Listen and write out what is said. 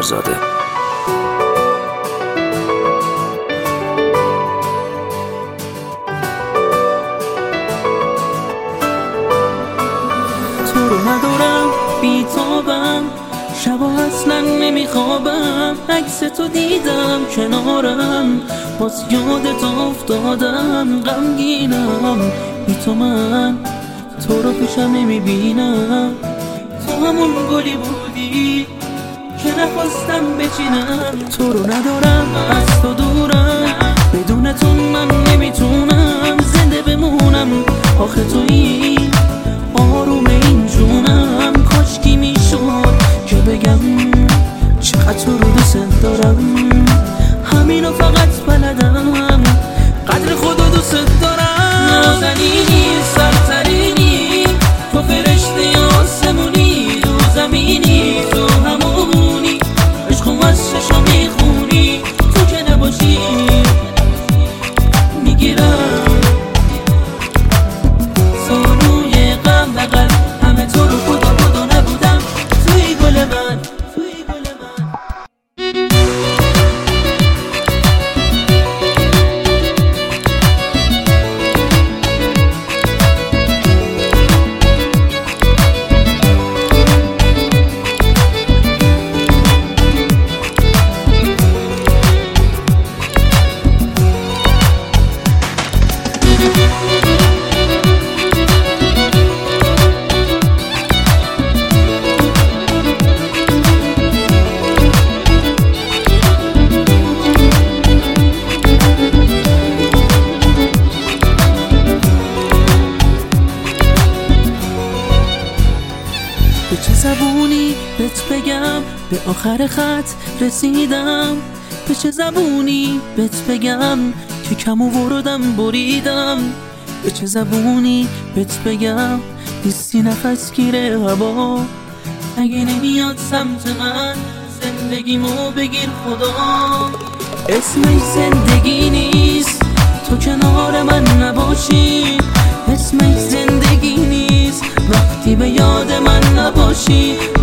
جوهرزاده. تو رو ندارم بیتابم، شبا اصلا نمیخوابم، عکس تو دیدم کنارم، باز یادت افتادم، غمگینم بی تو من تو رو پیشم نمیبینم. تو همون گلی بودی که نخواستم بچینم. تو رو ندارم، از تو دورم، بدون تو من نمیتونم زنده بمونم. آخه تویی آروم این جونم، کاشکی میشد که بگم چقدر تو رو دوست دارم. همینو فقط بلدم، قدر خودو دوست دارم. نازنینی سرترینی، تو فرشته آسمونی، تو زمینی، تو همونی، عشقم از چشم میخونی. تو که نباشی میگیرم سانوی غم بغل، همه تو رو خدا نبودم توی گل من. به چه زبونی بهت بگم به آخر خط رسیدم؟ به چه زبونی بهت بگم که کم آوردم بریدم؟ به چه زبونی بهت بگم نیستی نفس گیره هوا؟ اگه نمیاد سمت من زندگیمو بگیر خدا. اسمش زندگی نیست تو کنار من نباشی، اسمش زندگی نیست وقتی به یاد من نباشی.